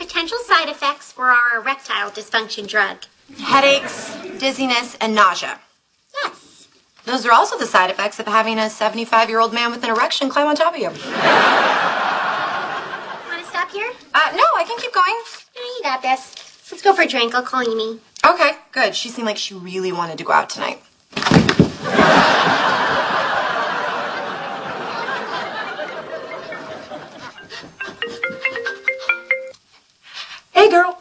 potential side effects for our erectile dysfunction drug. Headaches, dizziness, and nausea. Yes. Those are also the side effects of having a 75-year-old man with an erection climb on top of you. Want to stop here? No, I can keep going. Yeah, you got this. Let's go for a drink. I'll call Amy. Okay, good. She seemed like she really wanted to go out tonight. Hey, girl.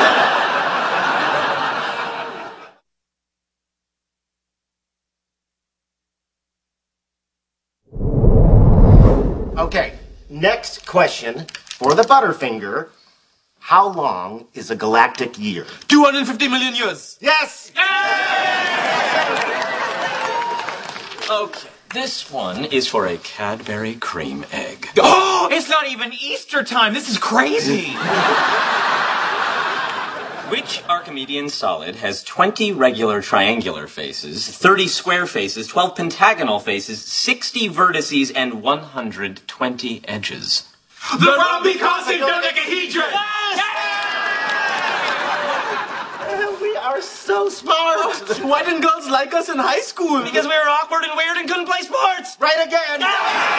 Okay, next question for the Butterfinger. How long is a galactic year? 250 million years. Yes! Okay, this one is for a Cadbury cream egg. Oh, it's not even Easter time. This is crazy. Which Archimedean solid has 20 regular triangular faces, 30 square faces, 12 pentagonal faces, 60 vertices, and 120 edges? The Rhombi Cosmic Dodecahedron. We are so smart! Why didn't girls like us in high school? Because we were awkward and weird and couldn't play sports. Right again!